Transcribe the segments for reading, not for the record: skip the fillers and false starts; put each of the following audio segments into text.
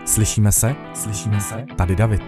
Slyšíme se? Tady David.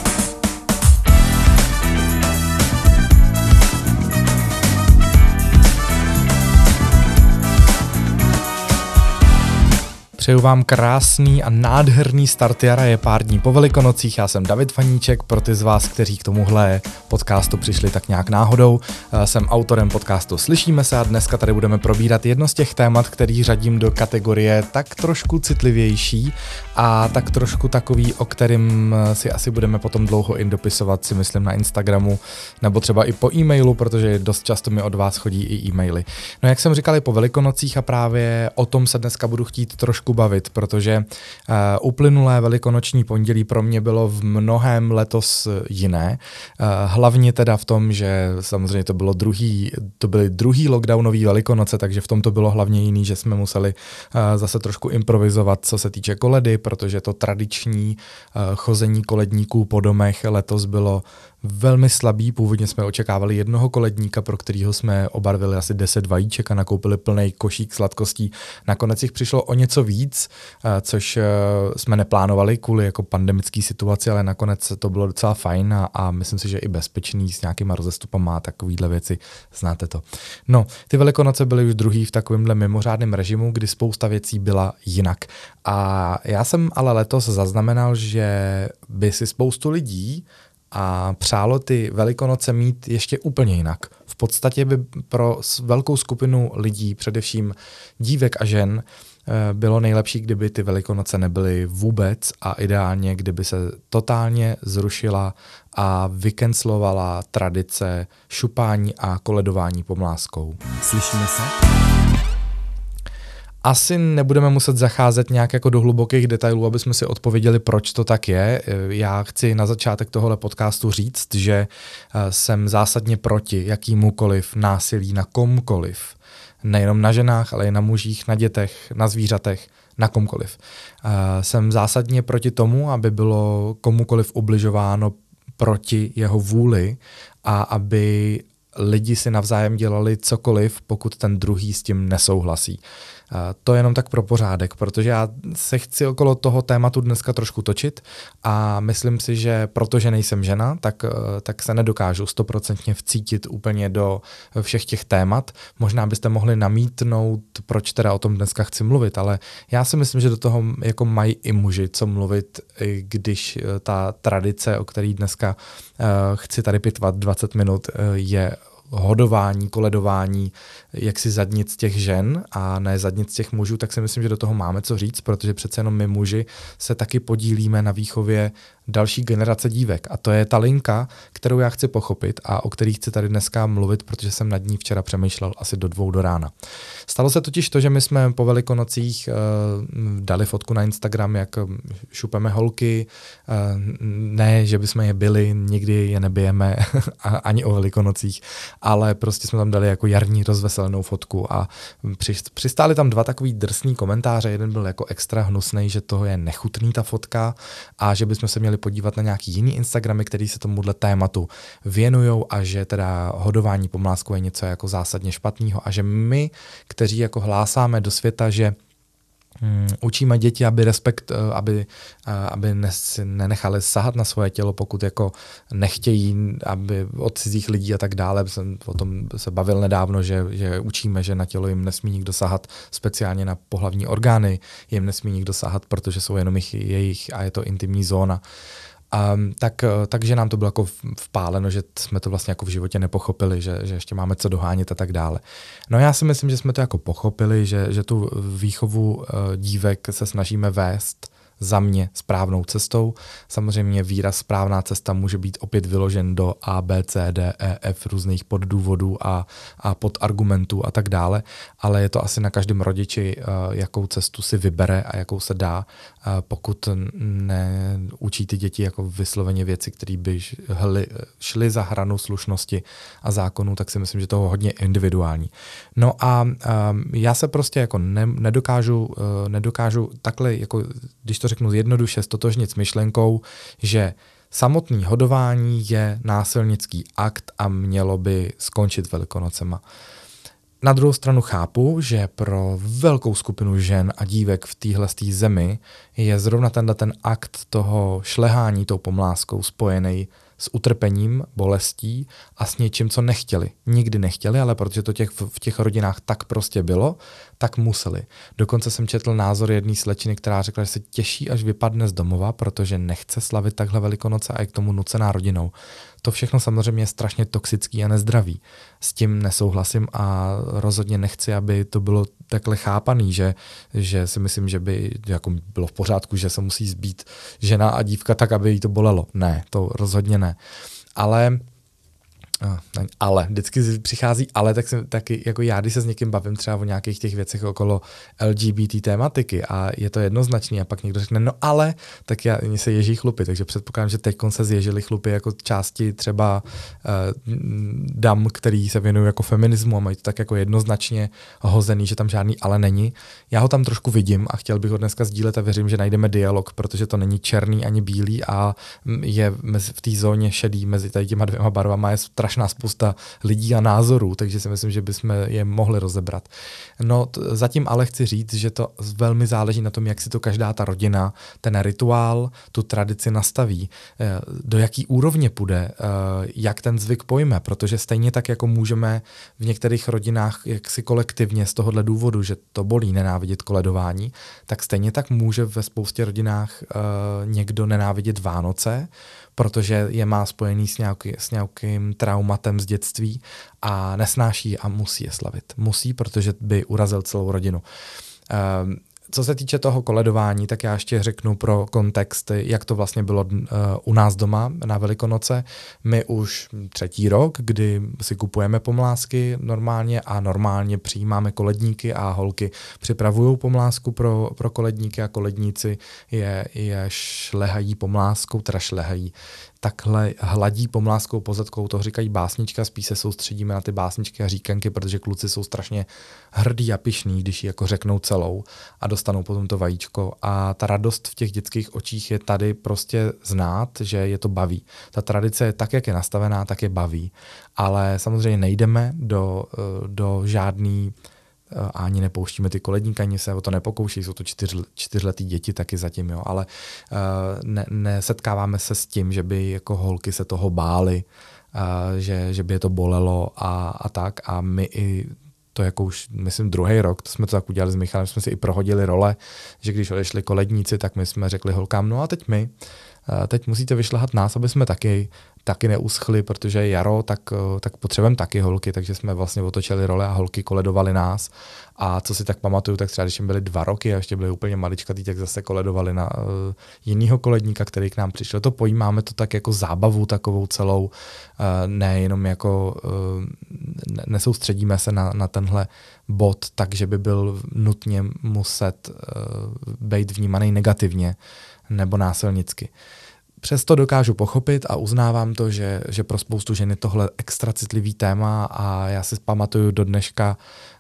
Přeju vám krásný a nádherný start jara, je pár dní po Velikonocích, já jsem David Vaníček, pro ty z vás, kteří k tomuhle podcastu přišli tak nějak náhodou, jsem autorem podcastu Slyšíme se a dneska tady budeme probírat jedno z těch témat, který řadím do kategorie tak trošku citlivější a tak trošku takový, o kterým si asi budeme potom dlouho indopisovat, si myslím na Instagramu, nebo třeba i po e-mailu, protože dost často mi od vás chodí i e-maily. No jak jsem říkal, i po Velikonocích a právě o tom se dneska budu chtít trošku bavit, protože uplynulé velikonoční pondělí pro mě bylo v mnohém letos jiné. Hlavně teda v tom, že samozřejmě to byly druhý lockdownový Velikonoce, takže v tom to bylo hlavně jiný, že jsme museli zase trošku improvizovat, co se týče koledy, protože to tradiční chození koledníků po domech letos bylo velmi slabý. Původně jsme očekávali jednoho koledníka, pro kterého jsme obarvili asi 10 vajíček a nakoupili plný košík sladkostí. Nakonec jich přišlo o něco víc, což jsme neplánovali kvůli jako pandemické situaci, ale nakonec to bylo docela fajn a myslím si, že i bezpečný s nějakýma rozestupama a takovýhle věci, znáte to. No, ty Velikonoce byly už druhý v takovémhle mimořádném režimu, kdy spousta věcí byla jinak. A já jsem ale letos zaznamenal, že by si spoustu lidí a přálo ty Velikonoce mít ještě úplně jinak. V podstatě by pro velkou skupinu lidí, především dívek a žen, bylo nejlepší, kdyby ty Velikonoce nebyly vůbec a ideálně, kdyby se totálně zrušila a vykanclovala tradice šupání a koledování pomláskou. Slyšíme se? Asi nebudeme muset zacházet nějak jako do hlubokých detailů, aby jsme si odpověděli, proč to tak je. Já chci na začátek tohohle podcastu říct, že jsem zásadně proti jakýmukoliv násilí na komkoliv. Nejenom na ženách, ale i na mužích, na dětech, na zvířatech, na komkoliv. Jsem zásadně proti tomu, aby bylo komukoliv ubližováno proti jeho vůli a aby lidi si navzájem dělali cokoliv, pokud ten druhý s tím nesouhlasí. To je jenom tak pro pořádek, protože já se chci okolo toho tématu dneska trošku točit a myslím si, že protože nejsem žena, tak se nedokážu 100% vcítit úplně do všech těch témat. Možná byste mohli namítnout, proč teda o tom dneska chci mluvit, ale já si myslím, že do toho jako mají i muži co mluvit, když ta tradice, o který dneska chci tady pitvat 20 minut, je hodování, koledování jaksi zadnic těch žen a ne zadnic těch mužů, tak si myslím, že do toho máme co říct, protože přece jenom my muži se taky podílíme na výchově další generace dívek. A to je ta linka, kterou já chci pochopit a o který chci tady dneska mluvit, protože jsem nad ní včera přemýšlel asi do 2 do rána. Stalo se totiž to, že my jsme po Velikonocích dali fotku na Instagram, jak šupeme holky. Ne, že bychom je byli, nikdy je nebijeme ani o Velikonocích, ale prostě jsme tam dali jako jarní rozveselnou fotku a přistáli tam 2 takový drsný komentáře. Jeden byl jako extra hnusnej, že toho je nechutný ta fotka a že bychom se měli podívat na nějaký jiný Instagramy, který se tomuhle tématu věnujou a že teda hodování pomláskou je něco jako zásadně špatného a že my, kteří jako hlásáme do světa, že učíme děti, aby nenechali sahat na svoje tělo, pokud jako nechtějí, aby od cizích lidí a tak dále. Jsem o tom se bavil nedávno, že učíme, že na tělo jim nesmí nikdo sahat, speciálně na pohlavní orgány jim nesmí nikdo sahat, protože jsou jenom jejich a je to intimní zóna. Takže nám to bylo jako vpáleno, že jsme to vlastně jako v životě nepochopili, že ještě máme co dohánět a tak dále. No já si myslím, že jsme to jako pochopili, že tu výchovu dívek se snažíme vést za mě správnou cestou. Samozřejmě výraz správná cesta může být opět vyložen do A, B, C, D, E, F různých poddůvodů a podargumentů a tak dále, ale je to asi na každém rodiči, jakou cestu si vybere a jakou se dá, pokud neučí ty děti jako vysloveně věci, které by šly za hranu slušnosti a zákonů, tak si myslím, že to je hodně individuální. No a já se prostě jako nedokážu takhle, jako když to řeknu jednoduše, stotožnit s myšlenkou, že samotný hodování je násilnický akt a mělo by skončit Velikonocema. Na druhou stranu chápu, že pro velkou skupinu žen a dívek v téhle zemi je zrovna ten akt toho šlehání tou pomláskou spojený s utrpením, bolestí a s něčím, co nechtěli. Nikdy nechtěli, ale protože to v těch rodinách tak prostě bylo, tak museli. Dokonce jsem četl názor jedné slečny, která řekla, že se těší, až vypadne z domova, protože nechce slavit takhle Velikonoce a je k tomu nucená rodinou. To všechno samozřejmě je strašně toxický a nezdravý. S tím nesouhlasím a rozhodně nechci, aby to bylo takhle chápaný, že si myslím, že by jako bylo v pořádku, že se musí zbít žena a dívka tak, aby jí to bolelo. Ne, to rozhodně ne. Ale vždycky přichází ale, taky jako já, když se s někým bavím třeba o nějakých těch věcech okolo LGBT tématiky a je to jednoznačný a pak někdo řekne, no ale, tak mě se ježí chlupy, takže předpokládám, že teď se zježily chlupy jako části třeba dam, který se věnují jako feminismu a mají to tak jako jednoznačně hozený, že tam žádný ale není. Já ho tam trošku vidím a chtěl bych ho dneska sdílet a věřím, že najdeme dialog, protože to není černý ani bílý a je v té zóně šedý mezi tady těma dvěma barvama je strašná spousta lidí a názorů, takže si myslím, že bychom je mohli rozebrat. No zatím ale chci říct, že to velmi záleží na tom, jak si to každá ta rodina, ten rituál, tu tradici nastaví, do jaký úrovně půjde, jak ten zvyk pojme, protože stejně tak, jako můžeme v některých rodinách jaksi kolektivně z tohohle důvodu, že to bolí nenávidět koledování, tak stejně tak může ve spoustě rodinách někdo nenávidět Vánoce, protože je má spojený s nějakým traumatem z dětství a nesnáší a musí je slavit. Musí, protože by urazil celou rodinu. Co se týče toho koledování, tak já ještě řeknu pro kontext, jak to vlastně bylo u nás doma na Velikonoce. My už 3. rok, kdy si kupujeme pomlásky normálně a normálně přijímáme koledníky a holky připravují pomlásku pro koledníky a koledníci je šlehají pomláskou, teda šlehají. Takhle hladí pomláskou pozadkou, to říkají básnička, spíš se soustředíme na ty básničky a říkanky, protože kluci jsou strašně hrdí a pyšní, když ji jako řeknou celou a dostanou potom to vajíčko. A ta radost v těch dětských očích je tady prostě znát, že je to baví. Ta tradice je tak, jak je nastavená, tak je baví. Ale samozřejmě nejdeme do žádný a ani nepouštíme ty koledníky, ani se o to nepokouší, jsou to 4letý děti taky zatím, jo, ale nesetkáváme se s tím, že by jako holky se toho bály, že by je to bolelo a tak a my i to jako už, myslím, 2. rok, to jsme to tak udělali s Michalem, jsme si i prohodili role, že když odešli koledníci, tak my jsme řekli holkám, no a teď musíte vyšlehat nás, aby jsme taky neuschli, protože je jaro, tak potřebujeme taky holky, takže jsme vlastně otočili role a holky koledovali nás. A co si tak pamatuju, tak třeba když jim byly 2 roky a ještě byli úplně maličkatý, tak zase koledovali na jinýho koledníka, který k nám přišel. To pojímáme to tak jako zábavu takovou celou, nejenom jako nesoustředíme se na tenhle bod, takže by byl nutně muset být vnímaný negativně nebo násilnicky. Přesto dokážu pochopit a uznávám to, že pro spoustu žen je tohle extra citlivý téma a já si pamatuju do dneška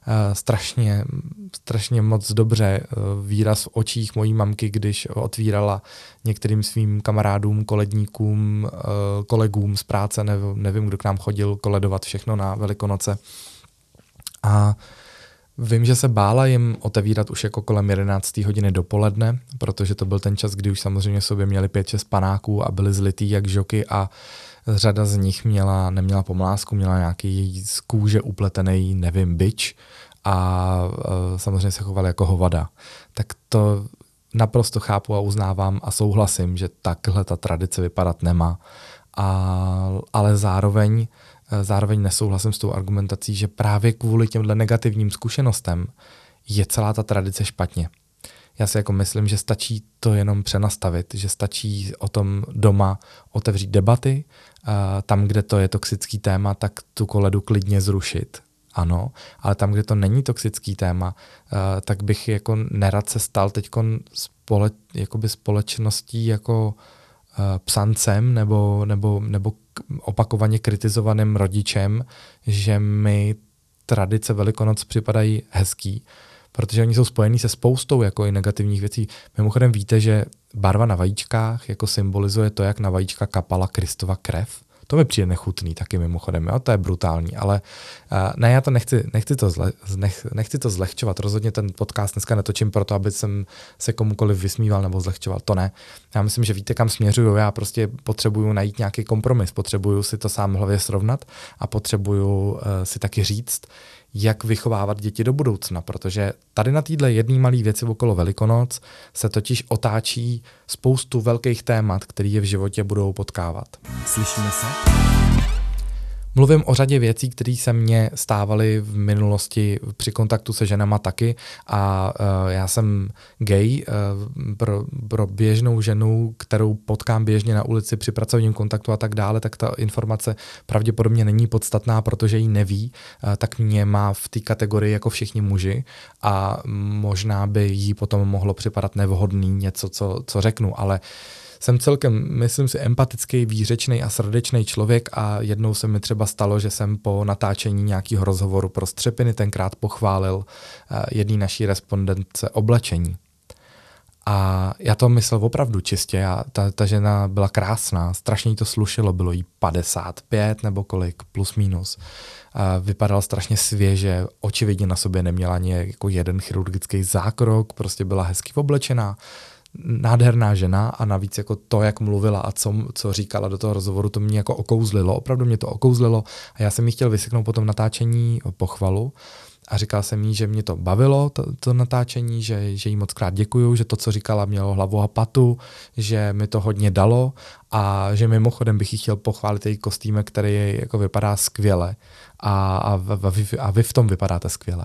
strašně moc dobře výraz v očích mojí mamky, když otvírala některým svým kamarádům, koledníkům, kolegům z práce, nevím, kdo k nám chodil koledovat všechno na Velikonoce. A vím, že se bála jim otevírat už jako kolem 11. hodiny dopoledne, protože to byl ten čas, kdy už samozřejmě sobě měli 5-6 panáků a byli zlitý jak žoky a řada z nich neměla pomlásku, měla nějaký z kůže upletený, nevím, bič a samozřejmě se chovali jako hovada. Tak to naprosto chápu a uznávám a souhlasím, že takhle ta tradice vypadat nemá. Ale zároveň nesouhlasím s tou argumentací, že právě kvůli těmhle negativním zkušenostem je celá ta tradice špatně. Já si jako myslím, že stačí to jenom přenastavit, že stačí o tom doma otevřít debaty, tam, kde to je toxický téma, tak tu koledu klidně zrušit. Ano, ale tam, kde to není toxický téma, tak bych jako nerad se stal teďkon společností jako psancem nebo opakovaně kritizovaným rodičem, že mi tradice Velikonoc připadají hezký, protože oni jsou spojení se spoustou jako i negativních věcí. Mimochodem víte, že barva na vajíčkách jako symbolizuje to, jak na vajíčka kapala Kristova krev. To mi přijde nechutný taky mimochodem, jo? To je brutální, ale ne, já to nechci to zlehčovat. Rozhodně ten podcast dneska netočím proto, aby jsem se komukoliv vysmíval nebo zlehčoval. To ne. Já myslím, že víte, kam směřuju. Já prostě potřebuju najít nějaký kompromis, potřebuju si to sám v hlavě srovnat a potřebuju si taky říct, jak vychovávat děti do budoucna, protože tady na téhle jedné malé věci okolo Velikonoc se totiž otáčí spoustu velkých témat, které je v životě budou potkávat. Slyšíme se? Mluvím o řadě věcí, které se mně stávaly v minulosti při kontaktu se ženama taky a já jsem gay, pro běžnou ženu, kterou potkám běžně na ulici při pracovním kontaktu a tak dále, tak ta informace pravděpodobně není podstatná, protože ji neví, tak mě má v té kategorii jako všichni muži a možná by jí potom mohlo připadat nevhodný něco, co řeknu, ale jsem celkem, myslím si, empatický, výřečný a srdečný člověk a jednou se mi třeba stalo, že jsem po natáčení nějakého rozhovoru pro Střepiny tenkrát pochválil jedný naší respondentce oblečení. A já to myslel opravdu čistě, ta žena byla krásná, strašně jí to slušelo, bylo jí 55 nebo kolik, plus minus. Vypadala strašně svěže, očividně na sobě neměla ani jako jeden chirurgický zákrok, prostě byla hezky oblečená. Nádherná žena a navíc jako to, jak mluvila a co říkala do toho rozhovoru, to mě jako okouzlilo, opravdu mě to okouzlilo a já jsem jí chtěl vyseknout po tom natáčení pochvalu a říkal jsem jí, že mě to bavilo, to natáčení, že jí moc krát děkuju, že to, co říkala, mělo hlavu a patu, že mi to hodně dalo a že mimochodem bych jí chtěl pochválit její kostýmek, který jako vypadá skvěle a vy v tom vypadáte skvěle.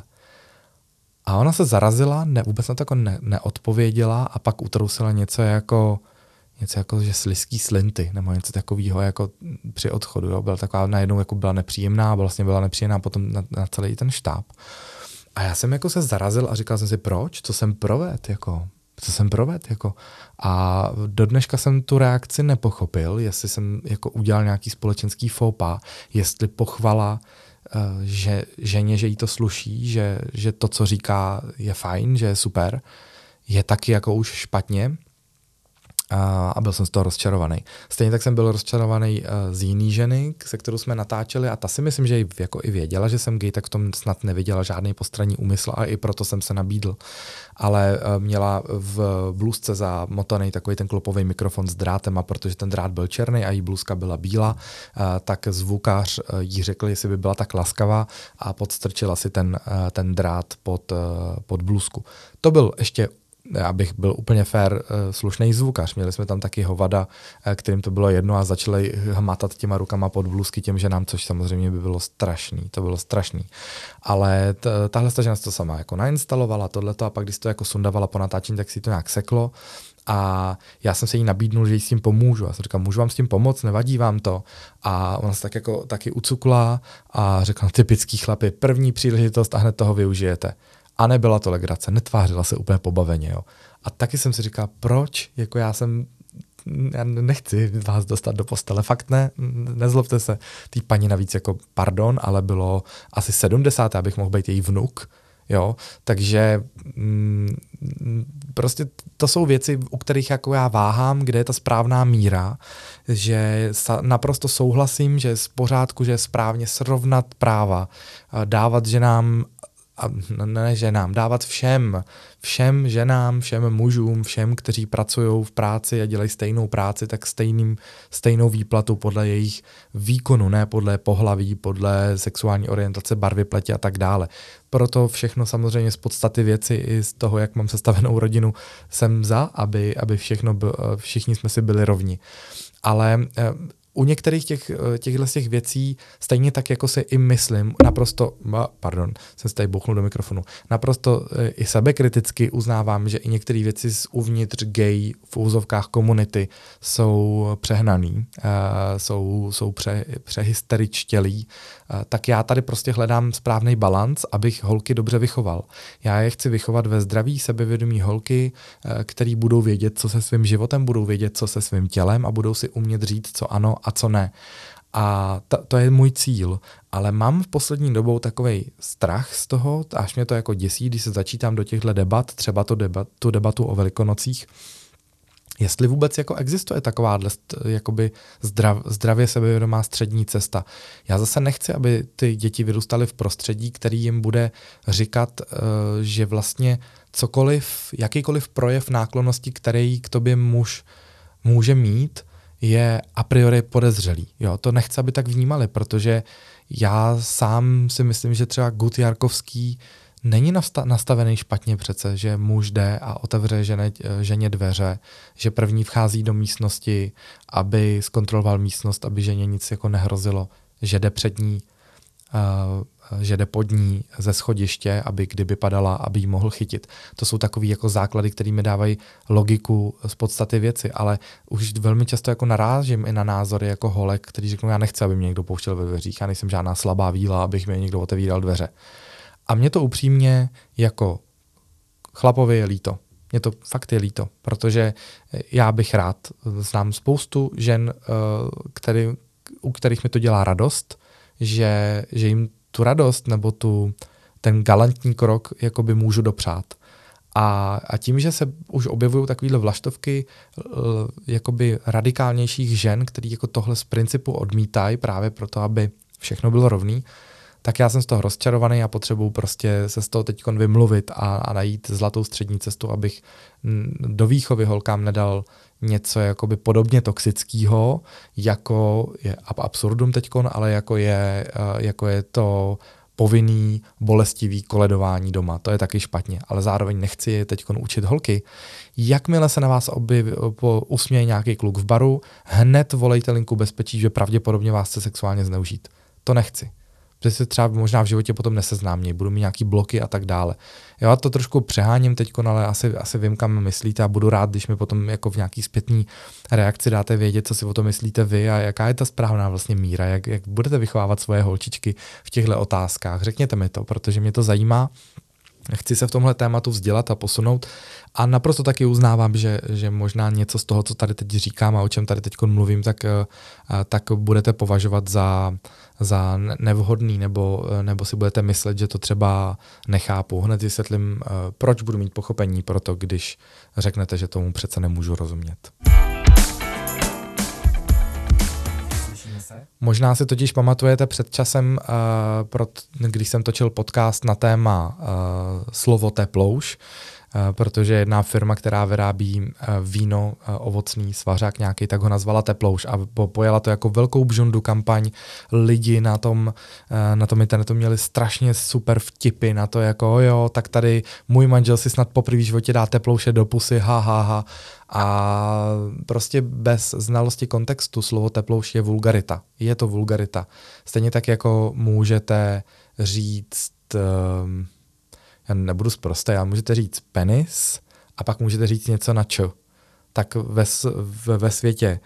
A ona se zarazila, vůbec na to jako neodpověděla a pak utrousila něco jako, že slizký slinty nebo něco takového jako při odchodu. Jo. Byla taková najednou jako byla nepříjemná, vlastně byla nepříjemná potom na celý ten štáb. A já jsem jako se zarazil a říkal jsem si, proč? Co jsem provedl? A do dneška jsem tu reakci nepochopil, jestli jsem jako udělal nějaký společenský faux pas, jestli pochvala že ženě, že jí to sluší, že to, co říká, je fajn, že je super, je taky jako už špatně a byl jsem z toho rozčarovaný. Stejně tak jsem byl rozčarovaný z jiný ženy, se kterou jsme natáčeli a ta si myslím, že jako i věděla, že jsem gay, tak v tom snad neviděla žádný postranní úmysl a i proto jsem se nabídl. Ale měla v blůzce zamotaný takový ten klopový mikrofon s drátem a protože ten drát byl černý a její blůzka byla bílá, tak zvukař jí řekl, jestli by byla tak laskavá a podstrčila si ten drát pod blůzku. To byl ještě, abych byl úplně fair, slušný zvukař. Měli jsme tam taky hovada, kterým to bylo jedno a začali hmatat těma rukama pod blůzky těm ženám, což samozřejmě by bylo strašný. To bylo strašný. Ale tahle žena to sama jako nainstalovala tohleto a pak když to jako sundavala po natáčení, tak si to nějak seklo. A já jsem se jí nabídnul, že jí s tím pomůžu. Já jsem říkal, můžu vám s tím pomoct, nevadí vám to? A ona se tak jako taky ucukla a řekla, typický chlapi, první příležitost a hned toho využijete. A nebyla to legrace, netvářila se úplně pobaveně. Jo. A taky jsem si říkal, proč? Jako já nechci vás dostat do postele, fakt ne, nezlobte se. Tý paní navíc jako pardon, ale bylo asi 70, abych mohl být její vnuk. Jo, takže prostě to jsou věci, u kterých jako já váhám, kde je ta správná míra, že naprosto souhlasím, že je v pořádku, že je správně srovnat práva, dávat ženám a ne ženám, dávat všem ženám, všem mužům, všem, kteří pracují v práci a dělají stejnou práci, tak stejnou výplatu podle jejich výkonu, ne podle pohlaví, podle sexuální orientace, barvy pleti a tak dále. Proto všechno samozřejmě z podstaty věci i z toho, jak mám sestavenou rodinu, jsem za, aby všichni jsme si byli rovni. Ale u některých těchto věcí stejně tak, jako si i myslím, jsem se tady bouchnul do mikrofonu, naprosto i sebekriticky uznávám, že i některé věci uvnitř gay v úzovkách komunity jsou přehnaný, jsou přehysteričtělí, tak já tady prostě hledám správný balanc, abych holky dobře vychoval. Já je chci vychovat ve zdraví, sebevědomí holky, který budou vědět, co se svým životem, budou vědět, co se svým tělem a budou si umět říct, co ano a co ne. A to je můj cíl, ale mám v poslední dobou takovej strach z toho, až mě to jako děsí, když se začítám do těchto debat, třeba tu debatu o Velikonocích, jestli vůbec jako existuje takováhle jakoby zdravě sebevědomá střední cesta. Já zase nechci, aby ty děti vyrůstaly v prostředí, který jim bude říkat, že vlastně cokoliv, jakýkoliv projev náklonnosti, který k tobě muž může mít, je a priori podezřelý. Jo, to nechci, aby tak vnímali, protože já sám si myslím, že třeba Gut Jarkovský není nastavený špatně přece, že muž jde a otevře ženě dveře, že první vchází do místnosti, aby zkontroloval místnost, aby ženě nic jako nehrozilo, že jde před ní, že jde pod ní ze schodiště, aby kdyby padala, aby ji mohl chytit. To jsou takový jako základy, které mi dávají logiku z podstaty věci, ale už velmi často jako narážím i na názory jako holek, který řeknou, já nechci, aby mě někdo pouštěl ve dveřích, já nejsem žádná slabá víla, abych mě někdo otevíral dveře. A mě to upřímně jako chlapovi je líto. Mě to fakt je líto, protože já bych rád, znám spoustu žen, u kterých mi to dělá radost, že jim tu radost nebo ten galantní krok jakoby můžu dopřát. A tím, že se už objevují takovýhle vlaštovky jakoby radikálnějších žen, který jako tohle z principu odmítají právě proto, aby všechno bylo rovný, tak já jsem z toho rozčarovaný a potřebuji prostě se z toho teď vymluvit a najít zlatou střední cestu, abych do výchovy holkám nedal něco jakoby podobně toxického, jako je absurdum teďkon, ale jako je to povinný, bolestivý koledování doma. To je taky špatně, ale zároveň nechci je teďkon učit holky. Jakmile se na vás usměje nějaký kluk v baru, hned volejte linku bezpečí, že pravděpodobně vás chce sexuálně zneužít. To nechci. Protože se třeba možná v životě potom neseznámí, budu mít nějaký bloky a tak dále. Já to trošku přeháním teď, ale asi vím, kam myslíte a budu rád, když mi potom jako v nějaký zpětný reakci dáte vědět, co si o tom myslíte vy a jaká je ta správná vlastně míra, jak budete vychovávat svoje holčičky v těchto otázkách. Řekněte mi to, protože mě to zajímá. Chci se v tomhle tématu vzdělat a posunout a naprosto taky uznávám, že možná něco z toho, co tady teď říkám a o čem tady teď mluvím, tak budete považovat za nevhodný nebo si budete myslet, že to třeba nechápu. Hned vysvětlím, proč budu mít pochopení pro to, když řeknete, že tomu přece nemůžu rozumět. Možná si totiž pamatujete před časem, když jsem točil podcast na téma slovo teplouš, protože jedna firma, která vyrábí víno, ovocný svařák nějaký, tak ho nazvala teplouš a pojela to jako velkou bžundu kampaň. Lidi na tom internetu měli strašně super vtipy na to, jako jo, tak tady můj manžel si snad poprvé v životě dá teplouše do pusy, ha. A prostě bez znalosti kontextu slovo teplouš je vulgarita. Je to vulgarita. Stejně tak jako můžete říct, já nebudu sprostý, ale můžete říct penis a pak můžete říct něco na č. Tak ve světě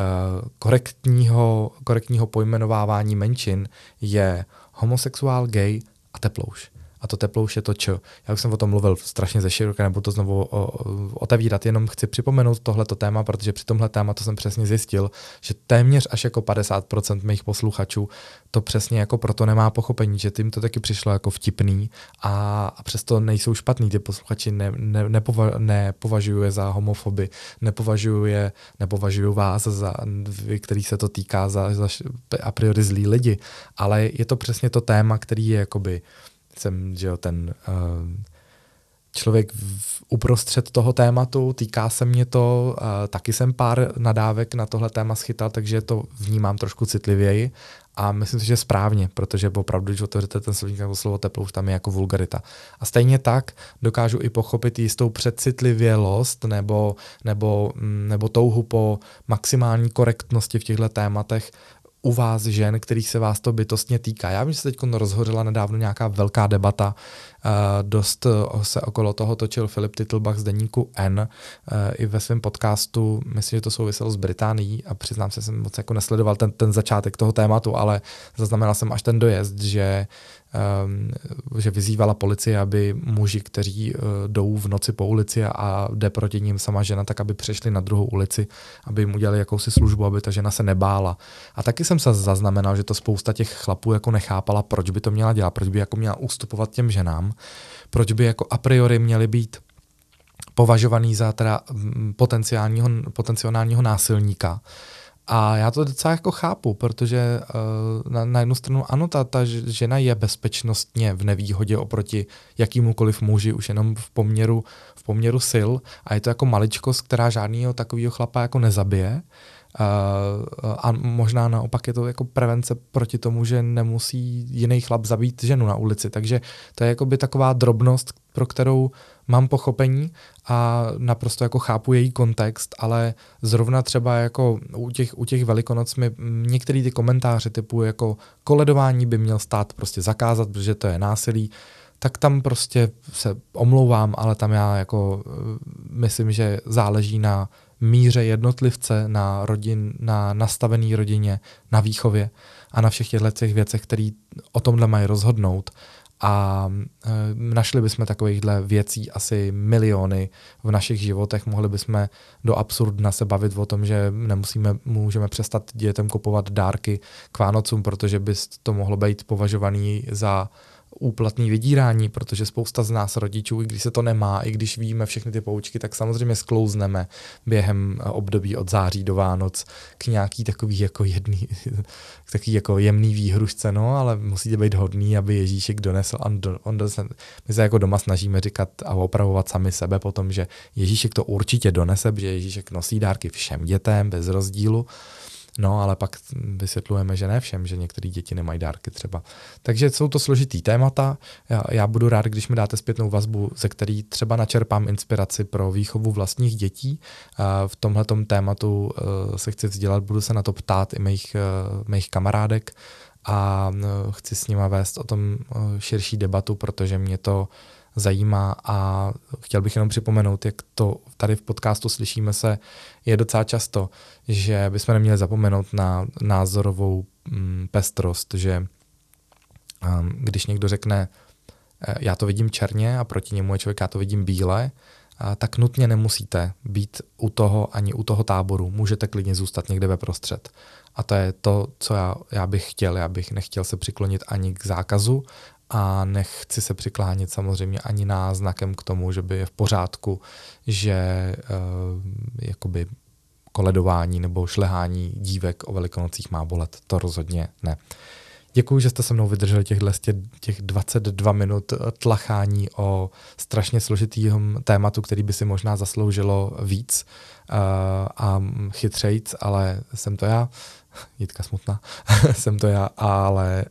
korektního pojmenovávání menšin je homosexuál, gay a teplouš. A to teplouš je to č. Já už jsem o tom mluvil strašně zeširoka, nebudu to znovu otevírat, jenom chci připomenout tohleto téma, protože při tomhle tématu jsem přesně zjistil, že téměř až jako 50% mých posluchačů to přesně jako proto nemá pochopení, že tím to taky přišlo jako vtipný a přesto nejsou špatný. Ty posluchači nepovažují je za homofoby, nepovažují vás, který se to týká, za a priori zlí lidi, ale je to přesně to téma, který je jakoby jsem, že jo, ten člověk uprostřed toho tématu, týká se mě to, taky jsem pár nadávek na tohle téma schytal, takže to vnímám trošku citlivěji a myslím si, že správně, protože opravdu, když otevřete ten slovník nebo slovo teplouš, tam je jako vulgarita. A stejně tak dokážu i pochopit jistou přecitlivělost nebo touhu po maximální korektnosti v těchto tématech u vás žen, kterých se vás to bytostně týká. Já vím, že se teď rozhořela nedávno nějaká velká debata, dost se okolo toho točil Filip Titlbach z deníku N i ve svém podcastu, myslím, že to souviselo s Británií a přiznám se, jsem moc jako nesledoval ten začátek toho tématu, ale zaznamenal jsem až ten dojezd, že vyzývala policie, aby muži, kteří jdou v noci po ulici a jde proti ním sama žena, tak aby přešli na druhou ulici, aby jim udělali jakousi službu, aby ta žena se nebála. A taky jsem se zaznamenal, že to spousta těch chlapů jako nechápala, proč by to měla dělat, proč by jako měla ustupovat těm ženám, proč by jako a priori měli být považovaný za teda potenciálního násilníka. A já to docela jako chápu, protože na jednu stranu ano, ta žena je bezpečnostně v nevýhodě oproti jakýmukoliv muži už jenom v poměru sil a je to jako maličkost, která žádnýho takového chlapa jako nezabije. A možná naopak je to jako prevence proti tomu, že nemusí jiný chlap zabít ženu na ulici. Takže to je jakoby taková drobnost, pro kterou mám pochopení a naprosto jako chápu její kontext, ale zrovna třeba jako u těch Velikonoc mi některé ty komentáře typu jako koledování by měl stát prostě zakázat, protože to je násilí, tak tam prostě se omlouvám, ale tam já jako myslím, že záleží na míře jednotlivce, na nastavený rodině, na výchově a na všech těchto věcech, které o tomhle mají rozhodnout. A našli bychom takovýchhle věcí asi miliony v našich životech. Mohli bychom do absurdna se bavit o tom, že můžeme přestat dětem kupovat dárky k Vánocům, protože by to mohlo být považovaný za úplatný vydírání, protože spousta z nás rodičů, i když se to nemá, i když víme všechny ty poučky, tak samozřejmě sklouzneme během období od září do Vánoc k nějaký takový jako jemný výhrušce, no, ale musíte být hodný, aby Ježíšek donesl. My se jako doma snažíme říkat a opravovat sami sebe potom, že Ježíšek to určitě donese, protože Ježíšek nosí dárky všem dětem bez rozdílu. No, ale pak vysvětlujeme, že ne všem, že některé děti nemají dárky třeba. Takže jsou to složitý témata. Já budu rád, když mi dáte zpětnou vazbu, ze který třeba načerpám inspiraci pro výchovu vlastních dětí. V tomhletom tématu se chci vzdělat, budu se na to ptát i mých kamarádek a chci s nima vést o tom širší debatu, protože mě to zajímá a chtěl bych jenom připomenout, jak to tady v podcastu slyšíme se je docela často, že bychom neměli zapomenout na názorovou pestrost, že když někdo řekne, já to vidím černě a proti němu je člověk, já to vidím bíle, tak nutně nemusíte být u toho ani u toho táboru. Můžete klidně zůstat někde ve prostřed. A to je to, co já bych chtěl. Já bych nechtěl se přiklonit ani k zákazu a nechci se přiklánět samozřejmě ani náznakem k tomu, že by je v pořádku, že jakoby koledování nebo šlehání dívek o Velikonocích má bolet. To rozhodně ne. Děkuji, že jste se mnou vydrželi těch 22 minut tlachání o strašně složitým tématu, který by si možná zasloužilo víc a chytřejc, ale jsem to já. Jitka smutná. Jsem to já, ale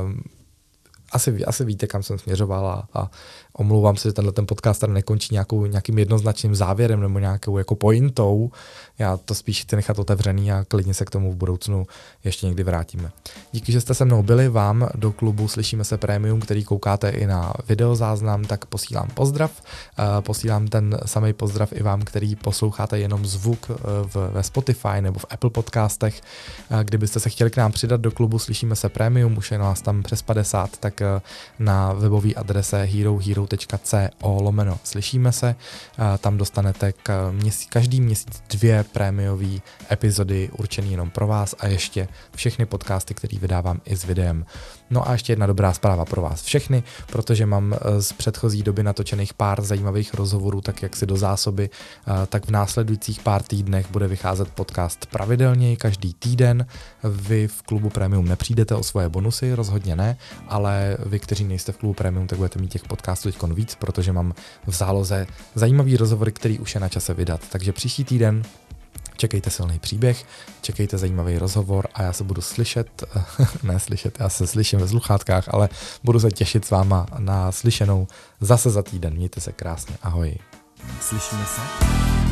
asi víte, kam jsem směřoval a omlouvám se, že ten podcast tady nekončí nějakým jednoznačným závěrem nebo nějakou jako pointou. Já to spíš chci nechat otevřený a klidně se k tomu v budoucnu ještě někdy vrátíme. Díky, že jste se mnou byli, vám do klubu Slyšíme se Premium, který koukáte i na videozáznam, tak posílám pozdrav. Posílám ten samý pozdrav i vám, který posloucháte jenom zvuk ve Spotify nebo v Apple podcastech. Kdybyste se chtěli k nám přidat do klubu Slyšíme se Premium, už je nás tam přes 50, tak na webové adrese hero.co/slyšíme se. Tam dostanete každý měsíc 2 prémiové epizody určené jenom pro vás a ještě všechny podcasty, které vydávám i s videem. No a ještě jedna dobrá zpráva pro vás všechny, protože mám z předchozí doby natočených pár zajímavých rozhovorů, tak jak si do zásoby, tak v následujících pár týdnech bude vycházet podcast pravidelně každý týden. Vy v klubu Premium nepřijdete o svoje bonusy, rozhodně ne, ale vy, kteří nejste v klubu Premium, tak budete mít těch podcastů teď víc, protože mám v záloze zajímavý rozhovory, který už je na čase vydat. Takže příští týden čekejte silný příběh, čekejte zajímavý rozhovor a já se budu já se slyším ve sluchátkách, ale budu se těšit s váma na slyšenou zase za týden. Mějte se krásně, ahoj. Slyšíme se?